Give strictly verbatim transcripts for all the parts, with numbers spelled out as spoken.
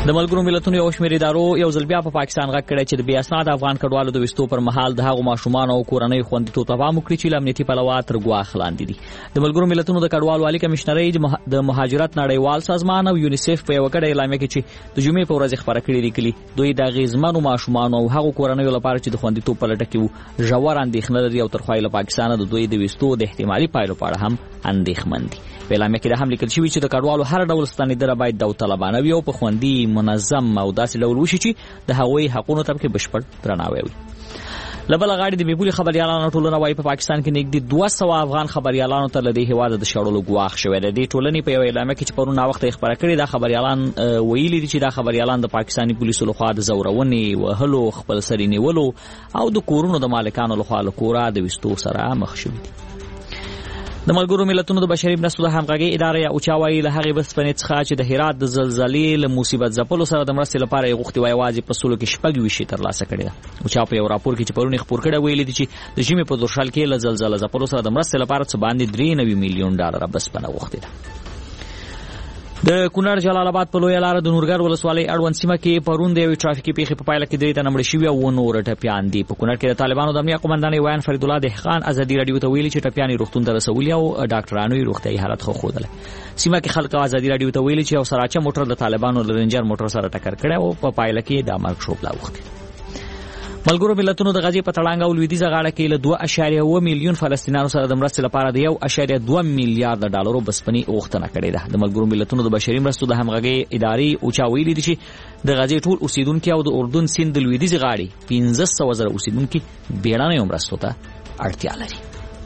د ملګرو ملتونو یو شمېر ادارو یو ځل بیا په پاکستان غږ کړی چې د بې اسناده افغان کډوالو د ویستو پر مهال د هغو ماشومانو او کورنیو خوندیتوب ته پام وکړي چې له امنیتي پلوه تر ګواښ لاندې دي. د ملګرو ملتونو د کډوالو عالي کمشنرۍ د مهاجرت نړیوال سازمان او یونیسف په یوه ګډه اعلامیه کې چې د جمعې په ورځ خپاره کړې لیکلي، دوی د اغېزمنو ماشومانو او هغو کورنیو لپاره چې د خوندیتوب په لټه کې وو ژور اندېښنه لري او تر خوا له پاکستانه د دوی د ویستو د احتمالي پایلو په اړه هم اندېښمن دي. په اعلامیه کې دا هم لیکل شوي چې د کډوالو هر ډول ستنېدنه باید داوطلبانه وي او په خوندي، منظم او داسې ډول وشي چې د هغوی حقونو ته پکې بشپړ درناوی وي. له بله غاړې د بېپولي خبریالانو ټولنه وایي په پاکستان کې نږدې دوه سوه افغان خبریالانو ته له دې هېواده د شړلو ګواښ شوی دی. دې ټولنې په یوه اعلامیه کې چې پرون ناوخته یې خپره کړې، دا خبریالان ویلي دي چې دا خبریالان د پاکستاني پولیسو لخوا د ځورونې، وهلو، خپلسري نیولو او د کورونو د مالکانو لخوا له کوره د ویستو سره مخ شوي دي. د ملګرو ملتونو د بشري مرستو د همغږۍ اداره یا اوچا وایي له هغې بسپنې څخه چې د هرات د زلزلې له مصیبت ځپلو سره د مرستې لپاره یې غوښتې وه یوازې په سلو کې شپږ ویشت ترلاسه کړې ده. اوچا په یو راپور کې چې پرون یې خپور کړی ویلي دي چې د ژمي په دورشل کې له زلزله ځپلو سره د مرستې لپاره څه باندې درې نوي میلیون ډالره بسپنه غوښتې ده. د کونړ جلال آباد په لویه لاره د نورګر ولسوالۍ اړوند سیمه کې پرون د یوې ټرافیکي پیښې په پایله کې درې تنه مړه شوي او اووه نور ټپیان دي. په کونړ کې د طالبانو د امنیه قومندان ویان فرید الله دهقان ازادي راډیو ته ویلي چې ټپیان یې روغتون ته رسولي او ډاکټرانو یې روغتیایي حالت ښه ښودلی. سیمه کې خلک ازادي راډیو ته ویلي چې یو سراچه موټر د طالبانو له رینجر موټر سره ټکر کړی او په پایله کې د مرګ شوبله اوښتې. ملګرو ملتونو د غزې په تړانګ او لویدیځه غاړه کې له دوه اعشاریه اووه میلیون فلسطینیانو سره د مرستې لپاره د یو اعشاریه دوه میلیارده ډالرو بسپنې غوښتنه کړې ده. د ملګرو ملتونو د بشري مرستو د همغږۍ ادارې اوچا ویلي دي چې د غزې ټول اوسیدونکي او د اردن سیند د لویدیځې غاړې پنځه سوه زره اوسیدونکي بیړنیو مرستو ته اړتیا لري.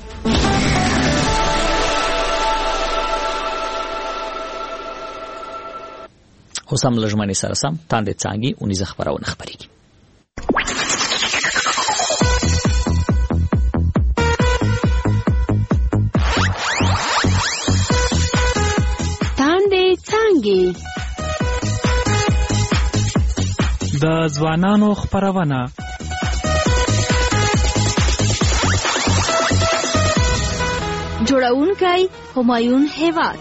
اوس هم له ژمنې سره سم تاندې څانګې اونیزه خپرونه خپرېږي. د ځوانانو خپرونه جوړونکی همایون هیواد.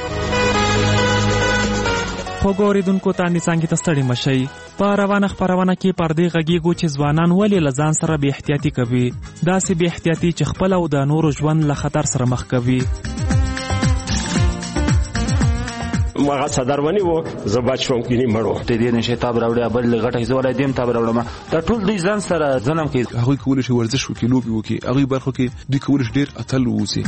خوږو اوریدونکو ته څانګې ته ستړي مشئ. په روانه خپرونه کې پر دې غږیږو چې ځوانان ولې له ځان سره بې احتیاطي کوي، داسې بې احتیاطي چې خپل او د نورو ژوند له خطر سره مخ کوي. مغه صدرونی وو زبات شوم کینی مړو ته دې نشه تاب راوړې بل غټه زوړې دیم تاب راوړم دا ټول دوی ځان سره ځنم کې هغه کول شي ورزش وکي لوبي وکي هغه برخو کې د کول شي ډیر اتل ووسی.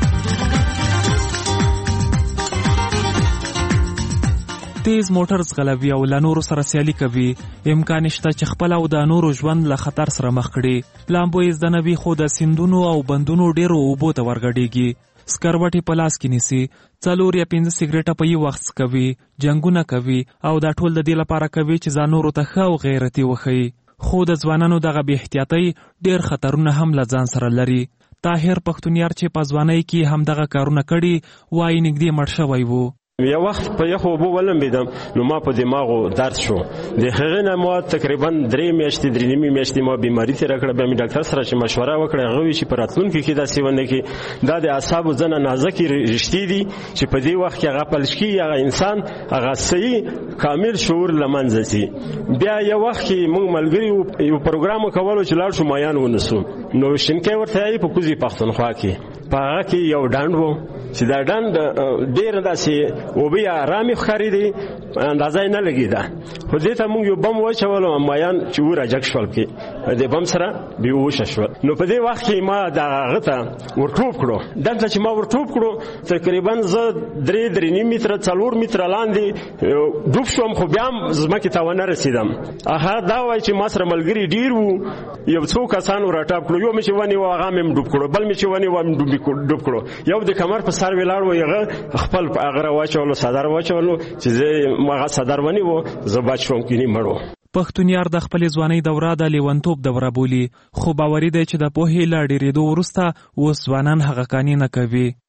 تیز موټر ځغلوي او له نورو سره سیالي کوي، امکان شته چې خپل او د نورو ژوند له خطر سره مخ کړي. لامبو یې زده نه وي خو د سیندونو او بندونو ډیرو اوبو ته ورګډېږي، سکروټې په لاس کې نیسي، څلور یا پنځه سیګریټه په یو وخت کوي، جنګونه کوي او دا ټول د دې لپاره کوي چې ځان نورو ته ښه او غیرتي وښیي. خو د ځوانانو دغه بې احتیاطۍ ډېر خطرونه هم له ځان سره لري. طاهر پښتونیار چې په ځوانۍ کې هم دغه کارونه کړي وایي نږدې مړ شوی و. یو وخت په یخو اوبو ولمبېدم نو ما په دماغو درد شو. د هغې نه ما تقریبا درې میاشتې درې نیمې میاشتې ما بیماري تېره کړه. بیا مې ډاکټر سره چې مشوره وکړه هغه وایي چې په راتلونکي کې داسې ونه کړي. دا د اعصابو ځنه نازکې رشتې دي چې په دې وخت کې هغه پلش کېږي، هغه انسان هغه صحیح کامل شعور له منځه ځي. بیا یو وخت کې موږ ملګري یو پروګرام کولو چې لاړ شو مایان ونیسو نو شینکۍ ورته یې په کوزي پښتونخوا کې په هغه کې یو ډنډ و چې دا ډنډ ډېر داسې اوبه یې ارامې ښکارېدې، اندازه یې نه لګېده. خو دې ته موږ یو بم واچولو مایان چې وراجګ شول کې د بم سره بېهوشه شول. نو په دې وخت کې ما د هغه ته ورټوپ کړو. دلته چې ما ورټوپ کړو تقریبا زه درې درې نیم متره څلور متره لاندې ډوب شوم، خو بیا هم ځمکې ته ونه رسېدم. هغه دا وایي چې ما سره ملګري ډېر وو، یو څو کسانو راټاپ کړو، یو مې چې ونیو هغه مې ډوب کړو، بل مې چې ونیو هم ډوب کړو، یو د کمر په سر ولاړ و هغه خپل هغه راواچولو صدر واچولو چې زه هغه صدر ونیو زه بچ شوم کینی مړو. پښتونیار د خپلې ځوانۍ دوره د لیونتوب دوره بولي، خو باوري دی چې د پوهې له ډېرېدو وروسته اوس ځوانان هغه کانې نه کوي.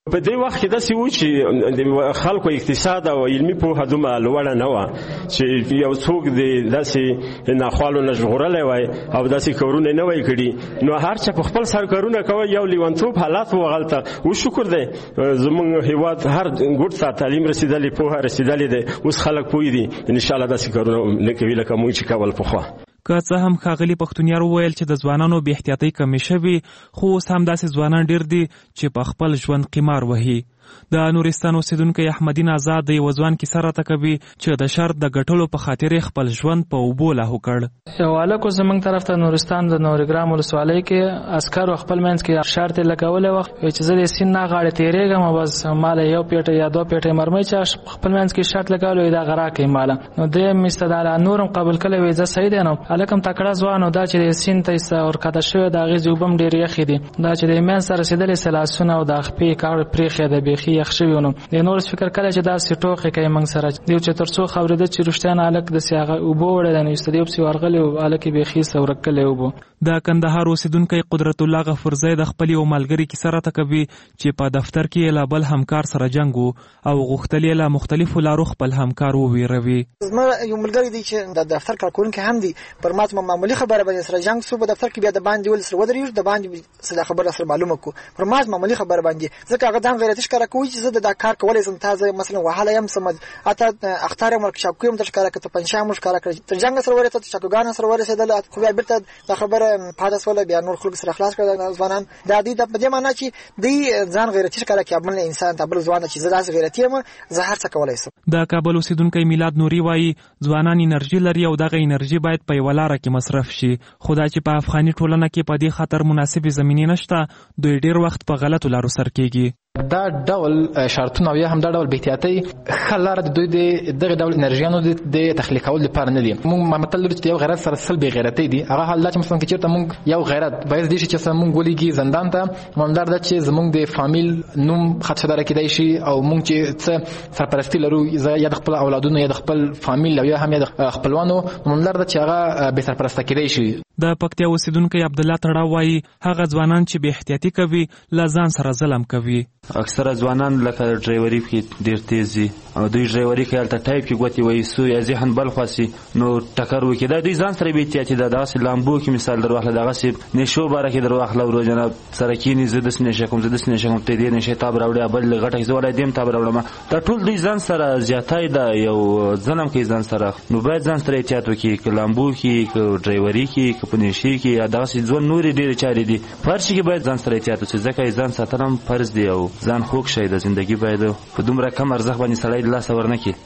په دې وخت کې داسې و چې د خلکو اقتصاد او علمي پوهه دومره لوړه نه وه چې یو څوک د داسې ناخوالو نه ژغورلی وای او داسې کارونه نه وای کړي نو هر چا په خپل سر کارونه کوي یو لیونتوب حالات و غلطه و شکر دی زمونږ هیواد هر ګوټ ته تعلیم رسیدلی پوهه رسیدلی دی اوس خلک پوه دي انشاءالله داسې کارونه نه کوي لکه موږ چې کول پخوا. که څه هم ښاغلي پښتونیار وویل چې د ځوانانو بې احتیاطۍ کمې شوي خو اوس هم داسې ځوانان ډېر دي چې په خپل ژوند قمار وهي. د نورستان اوسیدونکی احمدین آزاد د یو ځوان کیسه راته کوي چې د شرط د ګټلو په خاطر خپل ژوند په اوبو لاهو کړ. یو هلک زموږ طرف ته نورستان د نورګرام ولسوالۍ کې عسکرو خپل منځ کې شرط یې لګولی وه چې زه د سیند نه غاړې تېرېږم او بس ماله یو پیټه یا دوه پیټې مرمۍ چې خپل منځ کې شرط لګولی دا غرا کوي ماله نو دی مې استدعا نور هم قبول کړی وی زه صحیح دی نو هلک هم تکړه ځوان و دا چې د سیند ته ورکښته شوی د هغې اوبه هم ډېرې یخې دي دا چې د منځ ته رسېدلې سه لاسونه او د خپې کاغړ پرېښې ده بیخي یخ شوي نو د نور فکر کله چې داسې ټوکې کوي موږ سره دیو چې تر څو خبرېده چې رښتیا هلک داسې هغه اوبه وړی نو ایسته دی پسې ورغلی و هلک یې بیخي ایسته ورکلی اوبه. د کندهار اوسیدونکی قدرت الله غفورزی د خپل یو ملګري کیسه راته کوي چې په دفتر کې له بل همکار سره جنګ و او غوښتل یې له مختلفو لارو خپل همکار وویروي. زما یو ملګری دی چې د دفتر کارکوونکی هم دی پر ما ته معمولي خبره باندې سره جنګ سو په دفتر کې بیا د باندې ول سره ودرېږو د باندې سره خبره سره معلومه کو پر ما معمولي خبره باندې ځکه هغه ځان غیرتي ښکاره کوي چې زه د کار کولی سم تازه مثلا وهله یم سم اته اختار یم ورکشاپ کوم در ښکاره کړه پنځه مو ښکاره کړه تر جنګ سره ورته چاکوګان سره ورسېدل خو بیا بیرته د خبره پاتې سول بیا نور خلک سره خلاص کړل ځوانان د دې د دې معنی چې دی ځان غیرتي ښکاره کوي بل انسان ته بل ځوان چې زه داسې غیرتي یم زه هر څه کولی شم. د کابل اوسیدونکی میلاد نوري وایي ځوانان انرژي لري او دغه انرژي باید په یوه لاره کې مصرف شي خو دا چې په افغاني ټولنه کې په دې خاطر مناسبې زمینې نشته دوی ډېر وخت په غلطو لارو سر کېږي. دا ډول شرطونه او یا هم دا ډول بې احتیاطۍ ښه لاره د دوی د دغه ډول انرژیانو د تخلیق کولو لپاره نه دي. موږ متل لرو چې یو غیرت سره سل بې غیرتۍ دي هغه حال دا چې مثلا که چېرته موږ یو غیرت باید دی شي چې موږ ولیږي زندان ته مهمدار ده چې زموږ د فامیل نوم خدشداره کیدای شي او موږ چې څه سرپرستی لرو یا د خپل اولادونو یا د خپل فامیل او یا هم یا د خپلوانو مهمدار ده چې هغه بې سرپرسته کیدای شي. د پکتیا اوسیدونکی عبدالله تړاو وایي هغه ځوانان چې بې احتیاطي کوي له ځان سره ظلم کوي. اکثره ځوانان لکه ډرایوري کې ډېر تیز دي او دوی ډرایوري کوي هلته ټایپ کې ګوتې وایي سو یا ذهن بل خوا نو ټکر وکړي دا دوی ځان سره بې احتیاطي ده دغسې لامبو کې مثال در واخله دغسې نشو باره کې در واخله ورو جناب سره کښېني زه داسې نشه کوم زه داسې نشه کوم ته دې نشې تاب راوړې بل غټه زه ولی دې هم تاب راوړم دا ټول دوی ځان سره زیاتی ده یو ظلم کوي ځان سره نو باید ځان سره احتیاط وکړي که لامبو کې که ډرایوري کې که په نشې کې یا دغسې ژوند نورې ډېرې چارې دي په هر شي کې باید ځان سره احتیاط وکړي ځکه ځان ساتل هم فرض دی او ځان خوږ شی د زندګي باید په دومره کم ارزښت باندې سړی د لاسه ورنه کړي.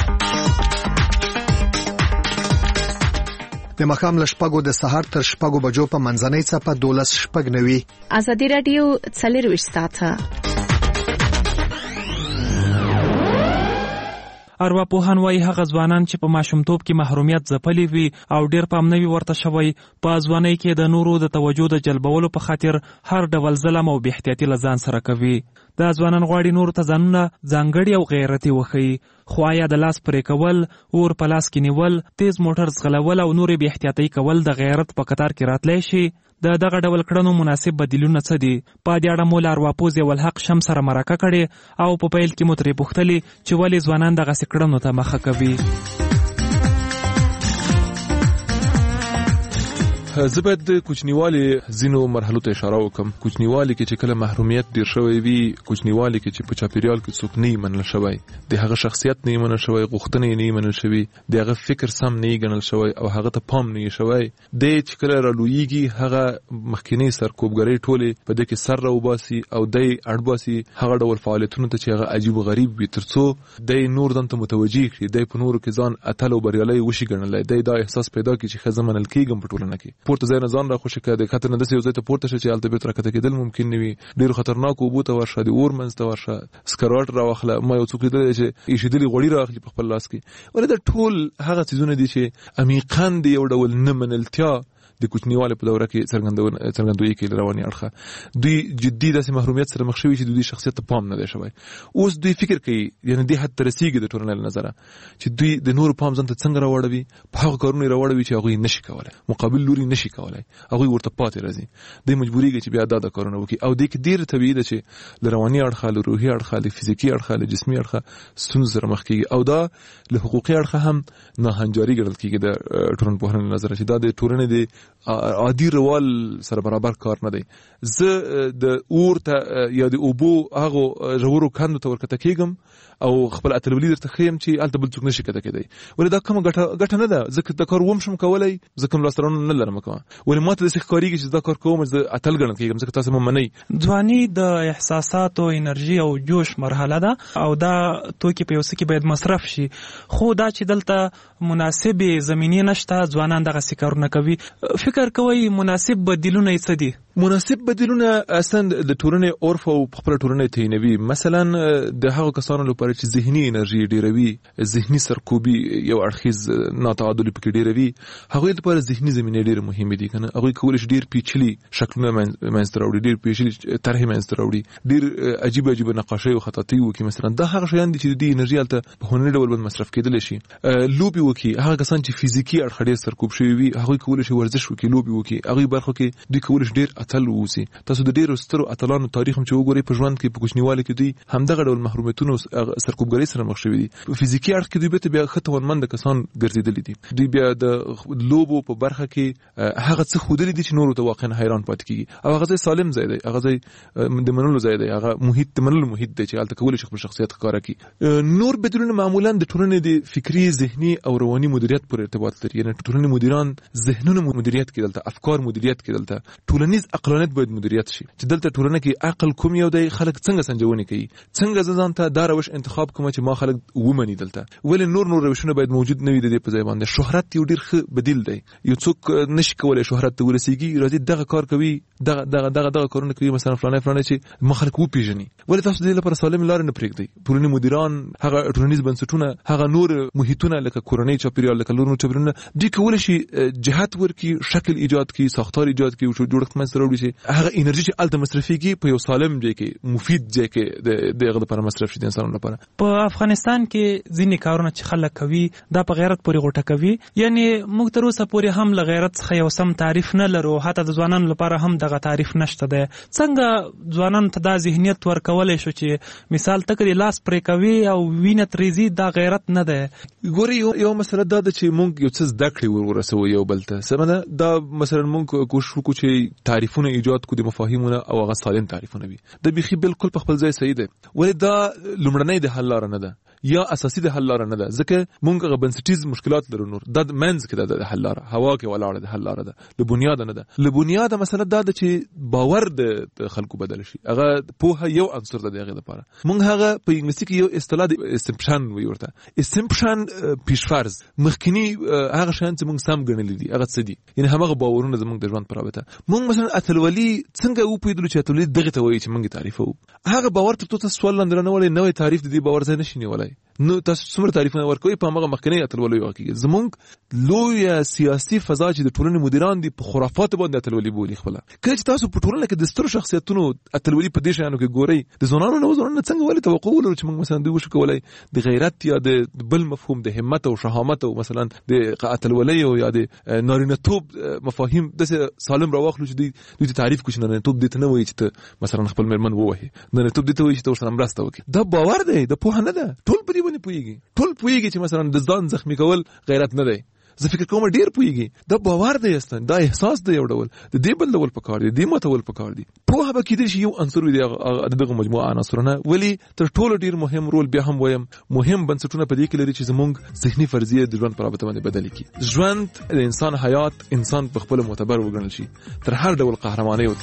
د ماښام له شپږو د سهار تر شپږو بجو په منځنۍ څپه دولس شپږ نوي ازادي راډیو څلېرویشت ساعته. ارواپوهان وایي هغه ځوانان چې په ماشومتوب کې محرومیت ځپلي وي او ډېر پام نه وي ورته شوی په ځوانۍ کې د نورو د توجه د جلبولو په خاطر هر ډول ظلم او بې احتیاطي له ځان سره کوي. دا ځوانان غواړي نورو ته ځانونه ځانګړي او غیرتي وښیي خو آیا د لاس پرې کول اور په لاس کې نیول تیز موټر ځغلول او نورې بې احتیاطۍ کول د غیرت په قطار کې راتلی شي؟ د دغه ډول کړنو مناسب بدیلونه څه دي؟ په دې اړه مو له ارواپوه ضیاءالحق شم سره مرکه کړې او په پیل کې مو ترې پوښتلې چې ولې ځوانان دغسې کړنو ته مخه کوي. زه باید د کوچنیوالي ځینو مرحلو ته اشاره وکړم. کوچنیوالي کې چې کله محرومیت ډیر شوی وي کوچنیوالي کې چې په چاپیریال کې څوک نه منل شوی د هغه شخصیت نه منل شوی غوښتنې نه منل شوی د هغه فکر سم نه ګڼل شوی او هغه ته پام نه شوی د چې کله رالویږي هغه مخکینی سرکوبګرۍ ټولې په دې کې سر راوباسي او د اړباسي هغه ډول فعالیتونو ته چې هغه عجیب غریب وي ترڅو د نور دنته متوجي کړي د په نورو کې ځان اتل او بریالي وشي ګڼلی د دا احساس پیدا کړي چې ښه زه منل کېږم په ټولنه کې پورته ځای نه ځان را خوشي کړه د خطر نه داسې یو ځای ته پورته شه چې هلته بېرته راکښته کېدل ممکن نه وي ډېرو خطرناکو اوبو ته ورشه د اور منځ ته ورشه سکروټ راواخله ما یو څوک لیدلی چې ایښېدلي غوړي رااخلي په خپل لاس کې ولې دا ټول هغه څیزونه دي چې عمیقاً د یو ډول نه منلتیا د کوچنیوالي په دوره کې څرګندونه څرګندوي کې رواني اړخه دوی جدي داسې محرومیت سره مخ شوي چې دوی شخصیت ته پام نه دی شوی. اوس دوی فکر کوي یعنی دې حد ته رسیږي د ټولنې له نظره چې دوی د نور پام ځان ته څنګه راوړوي په هغه کارونه راوړوي چې هغوی نشي کولای مقابل لوري نشي کولای هغوی ورته پاتې راځي دوی مجبوریږي چې بیا دا د کارونه وکړي او دې کې ډېر طبیعي ده چې له رواني اړخه له روحي اړخه له فزیکي اړخه له جسمي اړخه ستونزې سره مخ کېږي او دا له حقوقي اړخه هم ناهنجاري ګڼل کېږي د ټولنپوهنې له نظره چې دا د ټولنې د عادي روال سره برابر کار نه دی. زه د اور ته یا د اوبو هغو ژورو کندو ته ورکته کېږم او خپل اتلولي درته ښیم چې هلته بل څوک نشي کته کېدی ولې دا کومه ګټه ګټه نه ده زه دا کار وم شم کولی زه کوم لاسته راوړنه نه لرم کوم ولې ما ته داسې ښکارېږي چې دا کار کوم زه اتل ګڼل کېږم ځکه تاسو مه منئ. ځواني د احساساتو انرژي او جوش مرحله ده او دا توکي په یو څه کې باید مصرف شي خو دا چې دلته مناسبې زمینې نشته ځوانان دغسې کارونه کوي. فکر کوئ مناسب بدیلونه یې څه دي؟ مناسب بدیلونه اصلا د ټولنې عرف او خپله ټولنې تعینوي. مثلا د هغو کسانو لپاره چې ذهني انرژي ډېروي ذهني سرکوبي یو اړخیز ناتعادلي پکې ډېروي هغوی لپاره ذهني زمینې ډېرې مهمې دي که نه هغوی کولی شي ډېر پیچلي شکلونه منځته راوړي ډېر پیچلي طرحې منځته راوړي ډېر عجیب عجیب نقاشۍ او خطاطۍ وکړي. مثلا دا هغه شیان دي چې د دې انرژي هلته په هنري ډول باندې مصرف کېدلی شي. لوبې وکړي هغه کسان چې فزیکي اړخه ډېر سرکوب شوي وي هغوی کولی شي ورزش وکړي لوبې وکړي هغوی برخو کې دوی کولی شي ډېر اتل واوسي. تاسو د ډېرو سترو اتلانو تاریخ هم چې وګورئ په ژوند کې په کوچنیوالي کې دوی همدغه ډول محرومیتونو سرکوبګرۍ سره مخ شوي دي. په فزیکي اړخ کې دوی بېرته بیا ښه توانمنده کسان ګرځېدلي دي. دوی بیا د لوبو په برخه کې هغه څه ښودلي دي چې نورو ته واقعا حیران پاتې کېږي او هغه ځای سالم ځای دی هغه ځای د منلو ځای دی هغه محیط د منلو محیط دی چې هلته کولی شي خپل شخصیت ښکاره کړي. نور بدلونه معمولا د ټولنې د فکري ذهني او رواني مدیریت پورې ارتباط لري یعنې ټولنې مدیران ذهنونو مدیریت کړي دلته افکار مدیریت کړي دلته ټولنیز عقلانیت باید مدیریت شي چې دلته ټولنه کې عقل کوم یو دی خلک څنګه سنجونې کوي څنګه زه ځان ته دا روش انتخاب کوم چې ما خلک ومني دلته ولې نور نور روشونه باید موجود نه وي د دې په ځای باندې. شهرت یو ډېر ښه بدیل دی یو څوک نشي کولی شهرت ته ورسېږي راځي دغه کار کوي دغه دغه دغه دغه کارونه کوي مثلا فلانی فلانی چې ما خلک وپېژني ولې تاسو د دې لپاره سالمې لارې نه پرېږدئ. ټولنې مدیران هغه ټولنیز بنسټونه هغه نور محیطونه لکه کورنۍ چاپېریال لکه نور نور چاپېریالونه دوی کولی شي جهت ورکړي شکل ایجاد کړي ساختار ایجاد کړي جوړښت منځته راوړي چې هغه انرژي چې هلته مصرفېږي په یو سالم ځای کې مفید ځای کې د هغه لپاره مصرف شي د انسانانو لپاره. په افغانستان کې ځینې کارونه چې خلک کوي دا په غیرت پورې غوټه کوي یعنی موږ تر اوسه پورې هم له غیرت څخه یو سم تعریف نه لرو حتی د ځوانانو لپاره هم دغه تعریف نشته دی. څنګه ځوانانو ته دا ذهنیت ورکولی شو چې مثال ته که لاس پرې کوي او وینه ترېځي دا غیرت نه دی؟ ګورې یو مسله دا ده چې موږ یو څه زده کړې ور ورسوو یو بل ته سمه ده دا مثلا موږ کوشش وکړو چې تعریفونه ایجاد کړو د مفاهیمونه او هغه سالم تعریفونه وي د بیخي بالکل په خپل ځای صحیح دی ولې دا لومړنۍ د حل لاره نه ده یا اساسي د حل لاره نه ده ځکه موږ هغه بنسټیز مشکلات لرو نور دا منځ کې ده د حل لاره هوا کې ولاړه د حل لاره ده له بنیاده نه ده له بنیاده مسله دا ده چې باور د خلکو بدل شي هغه پوهه یو عنصر ده د هغې لپاره. موږ هغه په انګلیسي کې یو اصطلاح د اسمپشن وایي ورته اسمپشن پیشفرض مخکیني هغه شیان چې موږ سم ګڼلي دي هغه څه دي یعنې همغه باورونه زموږ د ژوند په رابطه موږ مثلا اتلولي څنګه وپوهېدلو چې اتلولي دغې ته وایي چې موږ یې تعریفوو هغه باور تر څو ته سوال لاندې رانهولی نوی تعریف د دې باور ځای نشي نیولی نو تاسو څومره تعریفونه ورکوئ په همغه مخکینۍ اتلولۍ واقعي زموږ لویه سیاسي فضا چې د ټولنې مدیران دي په خرافاتو باندې اتلولي بولي خپله کله چې تاسو په ټولنه کې د سترو شخصیتونو اتلولي په دې شیانو کې ګورئ د ځوانانو نه ځوانانو څنګه ولې توقع ولرو چې موږ مثلا دوی وشو کولی د غیرت یا د بل مفهوم د همت او شهامت او مثلا د اتلولۍ او یا د نارینه‌توب مفاهیم داسې سالم راواخلو چې دوی دوی ته تعریف کړي چې نارینه‌توب دې ته نه وایي چې ته مثلا خپل مېرمن ووهې نارینه‌توب دې ته وایي چې ته ورسره مرسته وکړې دا باور دی د پوهه نه ده ټول په دې باندې پوهېږي ټول پوهېږي چې مثلا د ځان زخمي کول غیرت نه دی زه فکر کوم ډېر پوهېږي دا باور دی اصلا دا احساس دی یو ډول د دې بل ډول پکار دی دې ماتول پکار دی پوهه به کېدای شي یو عنصر وي د دغه مجموعه عناصرونه ولې تر ټولو ډېر مهم رول بیا هم وایم مهم بنسټونه په دې کې لري چې زموږ ذهني فرضیې د ژوند په رابطه باندې بدلې کړي ژوند د انسان حیات انسان په خپله معتبر وګڼل شي تر هر ډول قهرمانۍ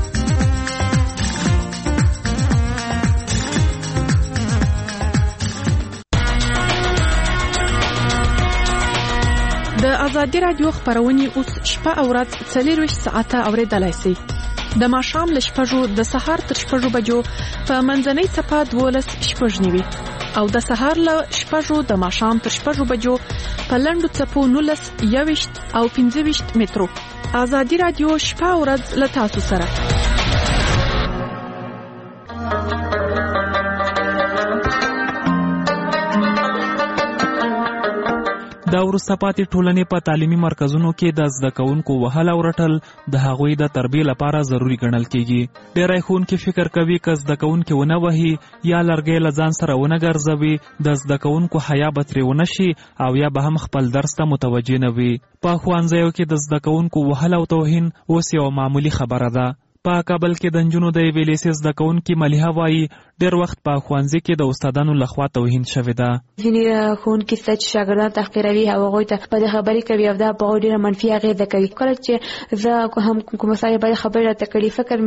د ازادي راډیو خبرونه اوس شپه او ورځ څلورویشت ساعته اوریدلای شئ د ماښام له شپږو د سهار تر شپږو بجو په منځنۍ څپه دولس شپږ نیوي او د سهار له شپږو د ماښام تر شپږو بجو په لنډو څپو نولس یوویشت او پنځه ویشت مترو ازادي رادیو شپه او ورځ له تاسو سره. د وروسته پاتې ټولنې په تعلیمي مرکزونو کې د زده کوونکو وهل او رټل د هغوی د تربیې لپاره ضروری ګڼل کیږي. ډېری ښوونکي فکر کوي که زده کوونکي ونه وهي یا لرګی له ځان سره ونه ګرځوي د زده کوونکو حیا به ترې ونه شي او یا به هم خپل درس ته متوجه نه وي. په ښوونځیو کې د زده کوونکو وهل او توهین اوس یوه معمولي خبره ده. په کابل کې د نجونو د یوې لیسې زده کوونکي ملیحه وایي ډېر وخت په ښوونځي کې د استادانو لخوا توهین شوې ده. ځینې ښوونکي شته چې شاګردان تحقیروي او هغوی ته بدې خبرې کوي او دا په هغوی ډېره منفي اغېزه کوي. کله چې زه هم کومه سړی بدې خبرې راته کړي فکر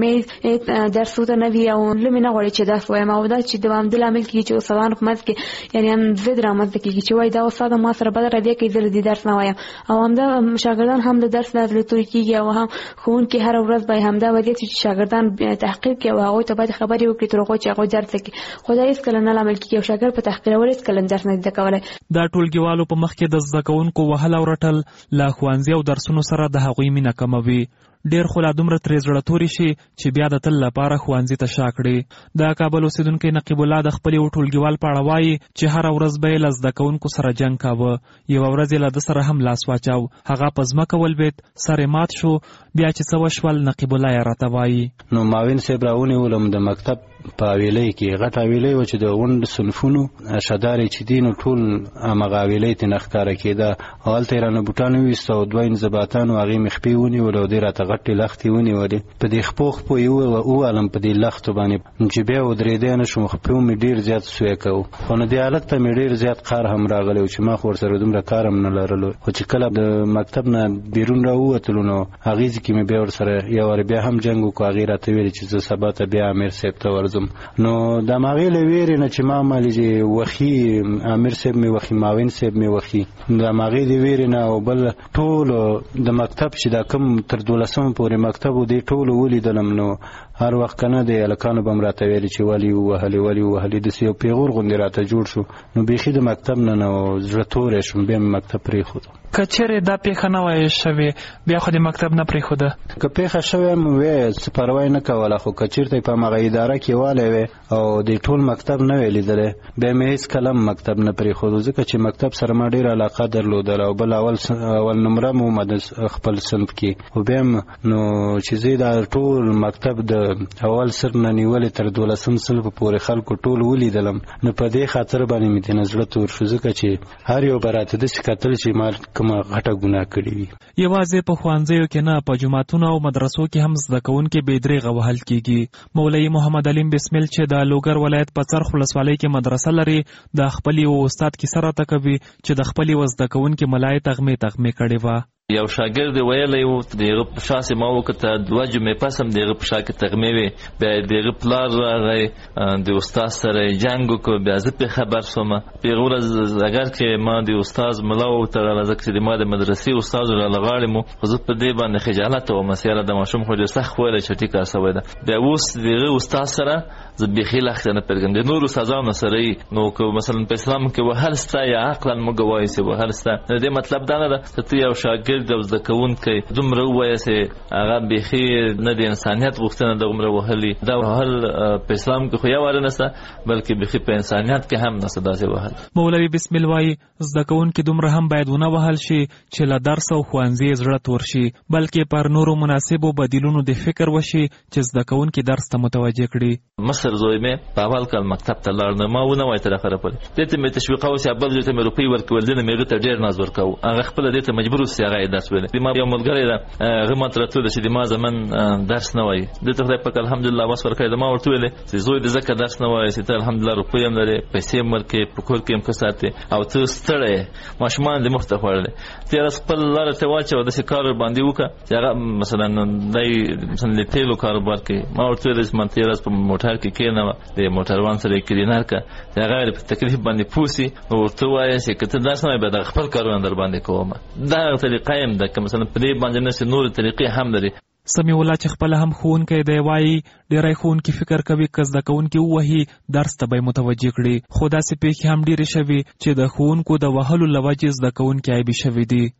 مې درس ورته نه وي او زړه مې نه غواړي چې درس وایم او دا چې دوامداره لامل کېږي چې استادانو په منځ کې یعنې هم ضد رامنځته کېږي چې وایي دا استاد ما سره بده رویه کوي زه له دې درس نه وایم او همدا شاګردان هم د درس نه زړه توری کېږي او هم ښوونکي هره ورځ به همدا وضعیت چې شاګردان تحقیر کوي او هغوی ته باید خبرې وکړي تر هغو چې هغوی درس وکړي. خو دا هېڅکله نه لامل کېږي او شاګرد په تحقیرولو هېڅکله درس نه زده کولی. دا ټولګیوالو په مخ کې د زده کوونکو وهل او رټل له ښوونځي او درسونو سره د هغوی مینه کموي. ډېر خو لا دومره ترې زړه توري شي چې بیا د تل لپاره ښوونځي ته شا کړي. د کابل اوسېدونکی نقیب الله د خپل یو ټولګیوال په اړه وایي چې هره ورځ به یې له زده کوونکو سره جنګ کاوه. یوه ورځ یې له ده سره هم لاس واچاو، هغه په ځمکه ولوېد، سر یې مات شو. بیا چې څه وشول نقیب الله یې راته وایي. نو معاون صاحب راونیولم د مکتب په حویلۍ کې غټ حویلۍ وه چې د غونډ صنفونو شدارې چې دي نو ټول همغه حویلۍ ترې نه ښکاره کېده. هلته یې رانه بوټان وویسته او دوه انضباطان و هغې مې خپې ونیولې او دې راته غټې لختې ونیولې. په دې خپو خپو یې ووالم په دې لختو باندې چې بیا ودرېدی نه شوم. خپې مې ډېر زیات سوی کوو خو نو دې حالت ته مې ډېر زیات قهر هم راغلی و چې ما خو ورسره دومره کار هم نه لرلو. خو چې کله د مکتب نه بیرون راووتلو نو هغې ځای کې مې بیا ورسره یو وار بیا هم جنګ وکړو. هغې راته ویلې چې زه سبا ته بیا امیر صاحب ته ورځم. نو د هماغې له ویرې نه چې ما مالې چې وخي امیر صاحب مې وخي معاون صاحب مې وخي د هماغې د ویرې نه او بل ټولو د مکتب چې دا کوم تر دولسمه پورې مکتب و دې ټولو ولیدلم. نو هر وخت که نه د هلکانو به م راته ویلې چې ولې ووهلې ولې ووهلې داسې یو پیغور غوندې راته جوړ شو. نو بیخي د مکتب نه نو زړه توری شوم. بیا مې مکتب پرېښودو. که چیرې دا پیښه نه وای شوې بیا خو د مکتب نه پرېښوده؟ که پیښه شوې م وی څه پروا یې نه کوله خو که چېرته په همغه اداره کې والی وی او د ټول مکتب نه وی لیدلی بیا مې هېڅکله هم مکتب نه پرېښودو ځکه چې مکتب سره ما ډېره علاقه درلودله او بل اول اول نمره م ومه د خپل صنف کې. خو بیا هم نو چې زه دا ټول مکتب د اول صنف نه نیولې تر دولسم صنف پورې خلکو ټول ولیدلم نو په دې خاطر باندې مې دې نه زړه تور شو ځکه چې هر یو به راته داسې کتل چې ما کومه غټه ګناه کړې وي. یوازې په ښوونځیو کې نه په جوماتونو او مدرسو کې هم زده کوونکي بې درېغه وهل کېږي. مولوي محمد علیم بسمل چې د لوګر ولایت په څرخ ولسوالۍ کې مدرسه لري د خپل یو استاد کیسه راته کوي چې د خپل یو زده کوونکي ملایې تغمې تغمې کړې وه. یو شاګرد ویلی و دغه په شا چې ما وکته دوه جمعې پس هم دغه په شا کې تغمې وې. بیا دغه پلار راغی د استاد سره یې جنګ وکړو. بیا زه پرې خبر شوم. پهغه ورځ اگر کې ما د استاد ملا وتړله ځکه چې ما د مدرسې استاد راله غاړې مو خو زه په دې باندې خجالت وم چې یاره د ماشوم خو ډېر سخت ویلی چې ټیکه سوی ده. بیا اوس دغه استاد سره زه بیخي لښته نه پرېږدم د نورو استادانو سره یې. نو که مثلا په اسلام کې وهل سته یا عقلا موږ وایو چې وهل سته د دې مطلب دا نه ده چې ته یو شاګرد او زده کوونکی دومره ووایه چې هغه بیخي نه د انسانیت غوښتنه د دومره وهلي. دا وهل په اسلام کې خو یواره نشته بلکې بیخي په انسانیت کې هم نشته داسې وهل. مولوي بسمل وایي زده کوونکي دومره هم باید ونه وهل شي چې له درس او ښوونځي زړه تور شي بلکې پر نورو مناسبو بدیلونو د فکر وشي چې زده کوونکي درس ته متوجه کړي. مصر زوی مې په اول کال مکتب ته لاړ نه ما ونه وای تر اخره پورې دې ته مې تشویقاوه چې بل ځای ته مې روپۍ ورکول دي نه مې هغه ته ډېر ناز ورکاوه. هغه خپله دې ته مجبور اوسي هغه یې درس ویلی. ما یو ملګری ده هغه ما ته راتللی چې د ما زمن درس نه وایي دې ته خدای پاک الحمدلله وس ورکړی. د ما ورته ویلې چې زوی دې ځکه درس نه وایي چې ته الحمدلله روپۍ هم لرې پیسې هم ورکوې په کور کې هم ښه ساتې او ته ستړی یې ماشومان دې مخ ته خوړلی. تېره ورځ خپل لاره ته واچوه داسې کار ورباندې وکړه چې هغه مثلا دی مثلا د تیلو کاروبار کوي. ما ورته ویلې چې ما تېره ورځ په موټر کې کېنوه د موټروان سره یې کلینر کړه چې هغه په تکلیف باندې پوه سي نو ورته ووایه چې که ته درس نه وایې بیا دغه خپل کارونه در باندې کوم. دغه طریقه یې هم ده که مثلا په دې باندې نسي نورې طریقې هم لري. سمیع الله چې خپله هم ښوونکی دی وایي ډېری ښوونکي فکر کوي که زده کوونکي ووهي درس ته به یې متوجه کړي خو داسې پېښې هم ډېرې شوي چې د ښوونکو د وهلو له وجې زده کوونکي عیبي شوي دي.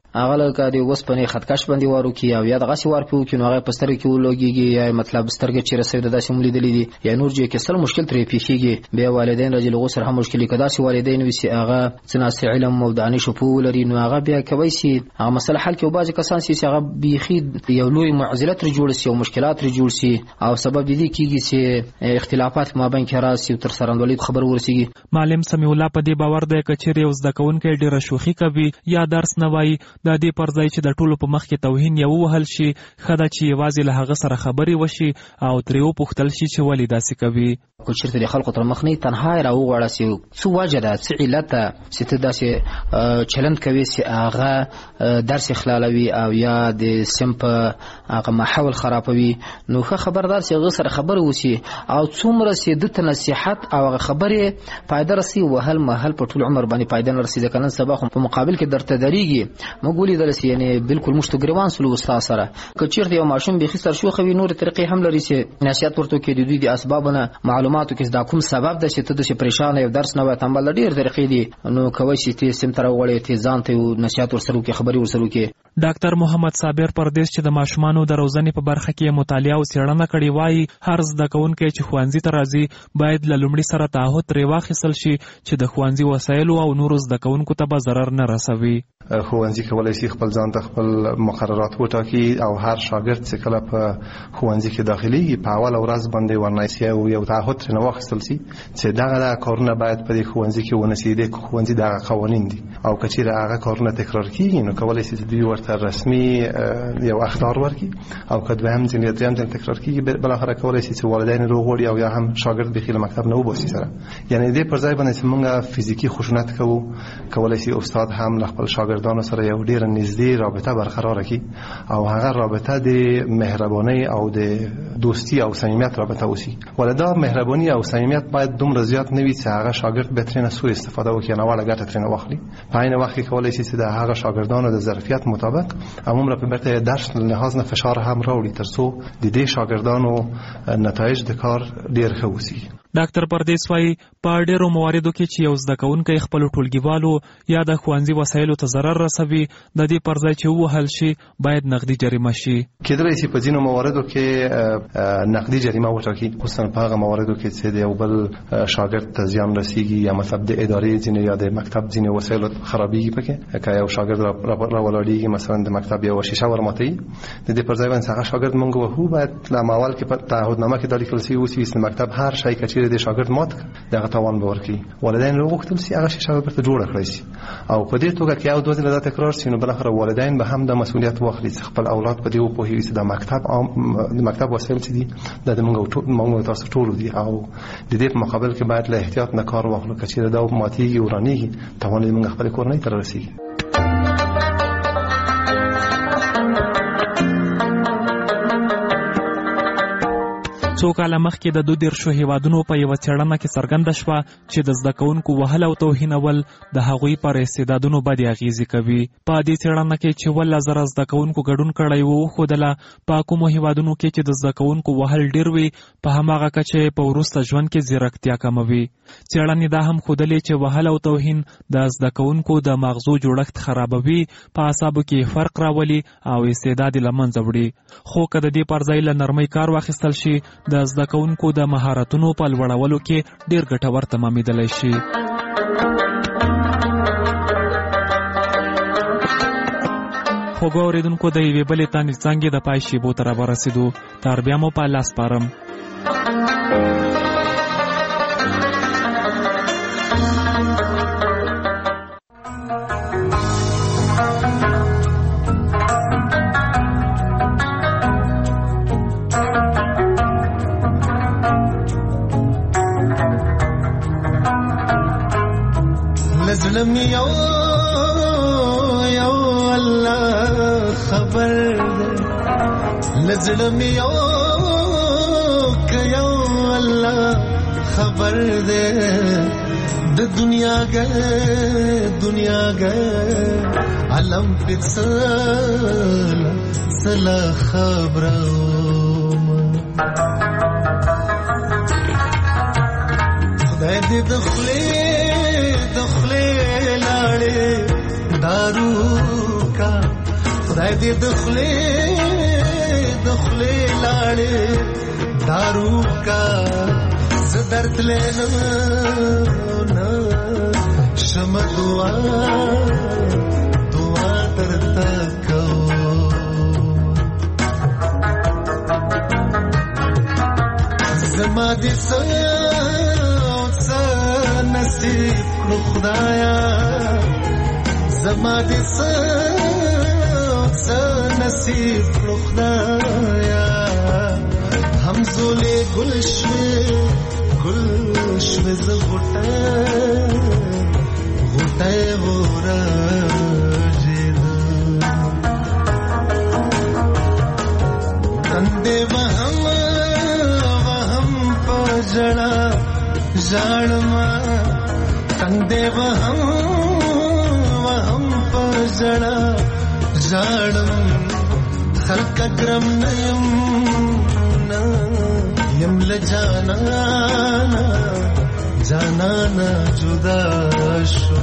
هغه لکه د وسپنې خطکش باندې وارو کی او یا دغه سی وار پیو کې نو هغه پستر کې ولوګيږي یا مطلب سترګې چې رسېد د داسې مولې دي یا نور چې کسل مشکل ترې پیښیږي بیا والدین رجل غسر هم مشکل کدا سی والدین وسی هغه څناسي علم او دانش په ولري نو هغه بیا کوي سي هغه مسله حل کې او بعض کسان سي هغه بيخي یو لوی معضلات ر جوړ سي او مشکلات ر جوړ سي او سبب دي کیږي چې اختلافات ما بین کې راسي تر سرندولي خبر ورسیږي. معلم سمیع الله په دې باور دی کچېر یو زده کوونکی ډېر شوخي کوي یا درس نه وایي د دې پر ځای چې د ټولو په مخ کې توهین یو وهل شي خدا چې یوازې له هغه سره خبرې وشي او ترې وپوښتل شي چې ولې داسې کوي. کو چیرته د خلکو تر مخ نه تنها راوغواړه سي څو وجه ده څه علت ده چې ته داسې چلند کوي چې هغه درس خلالوي او یا د سمپ هغه ماحول خرابوي نو ښه خبردار سي هغه سره خبر وسی او څومره سي د نصيحت او هغه خبره فائدہ رسي وهل محل په ټول عمر باندې فائدہ نه رسي ځکه نن سبا خو په مقابل کې درته دریږي مګولي درسي یعنی بالکل مشت ګریوان سلو استاد سره کچیر دی ماشوم به خسر شو خوي نور طریقې هم لري چې نصيحت ورته کې د دوی د اسبابونه معلوماتو کې دا کوم سبب ده چې ته د پریشان یو درس نه وای تمبل ډیر طریقې دي نو کوي چې ته سم تر وړې ته ځان ته نصيحت ورسره کې خبري ورسره کې. ډاکټر محمد صابر پردیس چې د ماشومانو د روزنې په برخه کې مطالعه او څېړنه کړې وایي هر زده کوونکی چې ښوونځي ته راځي باید له لومړي سره تعهد ترې واخیستل شي چې د ښوونځي وسایلو او نورو زده کوونکو ته به ضرر نه رسوي. ښوونځي کولی شي خپل ځان ته خپل مقررات وټاکي او هر شاګرد چې کله په ښوونځي کې داخليږي په اول ورځ باندې ورنایسي او یو تعهد ترې واخیستل شي چې دغه د کارونه باید په دې ښوونځي کې ونشي د ښوونځي دغه قوانین دي او کچېره هغه کارونه تکرار کیږي نو کولی شي چې دوی ورته رسمي یو اخطار ورکړي او که دویم ځل یا دریم ځل تکرار کیږي بلاخره کولی شي چې والدین روغوړي او یا هم شاګرد بخیل مکتب نه وباسي سره یعنی دې پر ځای باندې چې موږ فزیکی خشونت کوو کولی شي استاد هم له خپل شاګردانو سره یو ډیر نږدې رابطه برقرار کړي او هغه رابطه د مهرباني او د دوستی او صمیمیت رابطه وسی ولدا مهرباني او صمیمیت باید دومره زیات نه وي چې هغه شاګرد به ترې نه سوء استفاده وکړي نه ولا ګټه ترې نه واخلي په عین وخت کې کولی شي چې د هغه شاګردانو د ظرفیت مطابق عموما په برته درس لحاظ نه فشار هم راوړي ترڅو د دې شاګردانو نتایج د کار ډیر ښه وسی. ډاکټر پردیس وايي په ډیرو مواردو کې چې یو زده کوونکی خپل ټولګیوالو یا د ښوونځي وسایلو ته ضرر رسوي د دې پر ځای چې ووهل شي باید نقدي جریمه شي. کېدلی شي په ځینو مواردو کې نقدي جریمه وټاکي خصوصا په هغه مواردو کې چې د یو بل شاګرد ته زیان رسیږي یا مطلب د ادارې ځینې یا د مکتب ځینې وسایلو خرابېږي پکې که یو شاګرد راولاړېږي مثلا د مکتب یو شیشه ورماتوي د دې پر ځای باندې هغه شاګرد موږ وهو باید له اول کې په تعهدنامه کې دا لیکل شوي اوسي چې مکتب هر شی چې د شاګرد مات دغه تاوان به ورکړي والدین له وغوښتل شي هغه شیشه به جوړه کړی شي او په دې توګه کې یو دوه ځله دا تکرار شي نو بالاخره والدین به هم د مسؤلیت واخلي چې خپل اولاد په دې وپوهوي چې د مکتب د مکتب وسایل چې دي د موږ ټول موږ تاسو ټول دي او د دې په مقابل کې باید له احتیاط نه کار واخلو چې دا ماتيږي ورانيږي تاوان یې موږ خپل کورنۍ ته رسیږي. څو کاله مخکې د دوه دیرشو هیوادونو په یوه څېړنه کې څرګنده شوه چې د زده کوونکو وهل او توهینول د هغوی پر استعدادونو بدې اغېزې کوي. په دې څېړنه کې چې اوولس زره زده کوونکو ګډون کړی و وښودله په کومو هیوادونو کې چې د زده کوونکو وهل ډېر وي په هماغه کچه په وروسته ژوند کې ځیرکتیا کموي. څېړنې دا هم ښودلې چې وهل او توهین د زده کوونکو د مغزو جوړښت خرابوي په اعصابو کې فرق راولي او استعداد یې له منځه وړي. خو که د دې پر ځای له نرمۍ کار واخیستل شي د زده کوونکو د مهارتونو په لوړولو کې ډیر ګټور تمامېدلی شي. خوږو اورېدونکو د یوې بلې تانې څانګې د پای شیبو ته راورسېدو. تر بیا مو په الله سپارم. لزلم یو یو الله خبر ده لزلم یو که یو الله خبر ده د دنیا گئے دنیا گئے علم پسل سلا خبرم خدای دې دخلې دخلې لاړې دارو کا خدای دې دخلې دخلې لاړې دارو کا زدرت لینا نا شم دعا دعا درتا کو زما دې سیا سا نصیب کړو خدایا زما دې سیا نصیب کړو خدایا همزولې گلشوي گلشوي ز غټه غټه ورجید کندې وهم وهم پجړه ژړما کندې وهم وهم پجړه ژړم خلق کرم نیم یم لجانانا جانانا جدا شو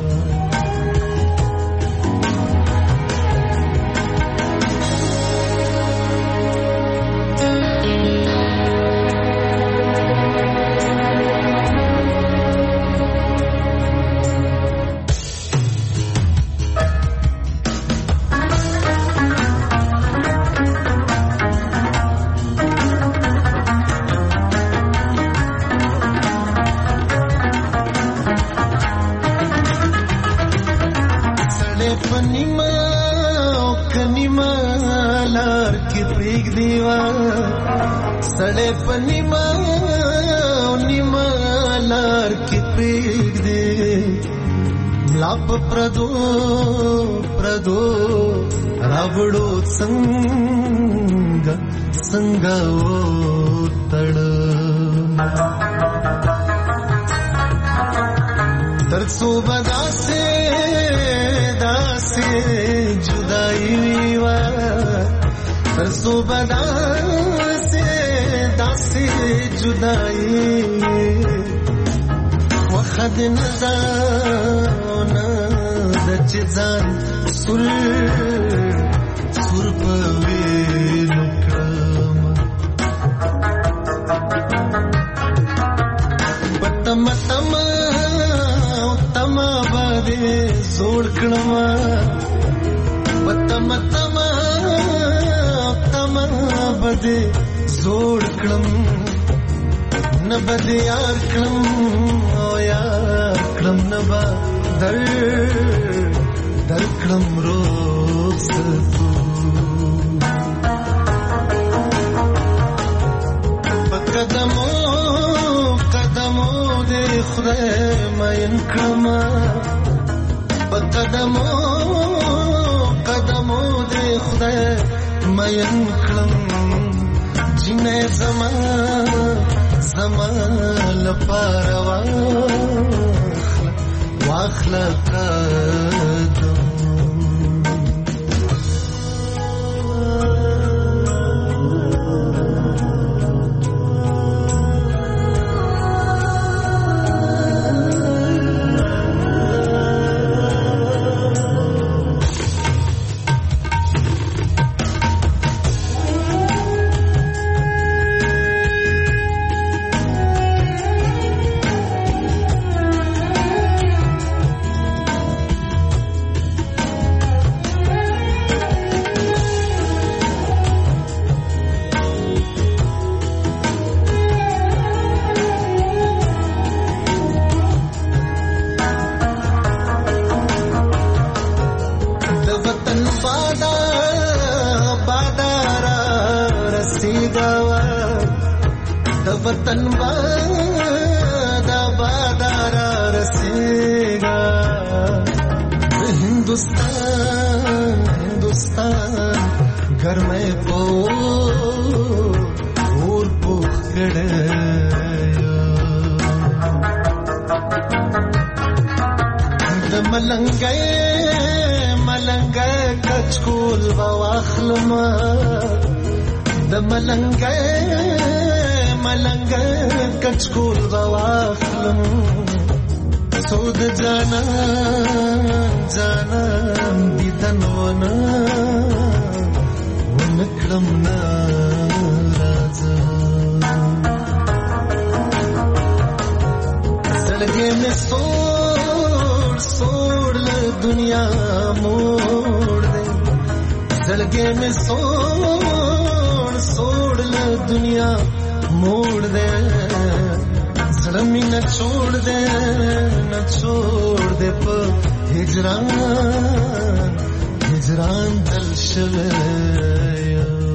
सड़े पनिमा निमा लार की पीक दे लाप प्रदो प्रदो रावड़ो संग संग वो तड़ तरसो बदा से दासे जुदाई वा तरसो बदा दासी जुदाई वखद नजाना दचजान सुर सुर पवे नुक्रम बतम तम तम बादे जोड़ कणमा बतम तम तम बदे जोड़ कलम न बद यार कलम ओ यार कलम न बा दर दर कलम रोज तू बकदमो कदमो दे खुदा मायन कलमा बकदमो कदमो दे खुदा मायन कलम जिने जमा जमा लपारवा वाखला कदम वतन बादा बादारा रसेगा हिंदुस्तान हिंदुस्तान घर में पो और पोखड़ मलंगे मलंगे कचकुल वाखलमा द मलंगे मलंग कचकुल वाखलम سود جانا جانا دیدن ونا ونکړم ناراض زړګې مې سوړ سوړ له دنیا موړ دې زړګې مې سوړ سوړ له دنیا موړ دې زړمی نه چھوڑ دے نه چھوڑ دے په هجران هجران دل شوی